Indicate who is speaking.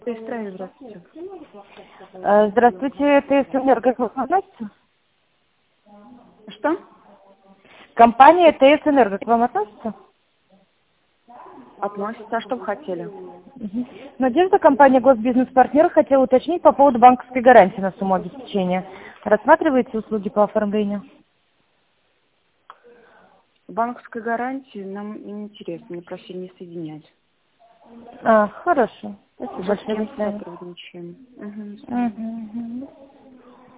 Speaker 1: Истрай, здравствуйте.
Speaker 2: Здравствуйте, ТС Энерго к вам относится?
Speaker 1: Что?
Speaker 2: Компания ТС Энерго к вам относится?
Speaker 1: Относится. А что вы хотели?
Speaker 2: Надежда, компания Госбизнес-партнер, хотела уточнить по поводу банковской гарантии на сумму обеспечения. Рассматриваете услуги по оформлению?
Speaker 1: Банковской гарантии нам не интересно, мы просили не соединять.
Speaker 2: Хорошо. Спасибо
Speaker 1: Уже с
Speaker 2: большое.
Speaker 1: кем
Speaker 2: До свидания.
Speaker 1: сотрудничаем. Угу.
Speaker 2: Мгм.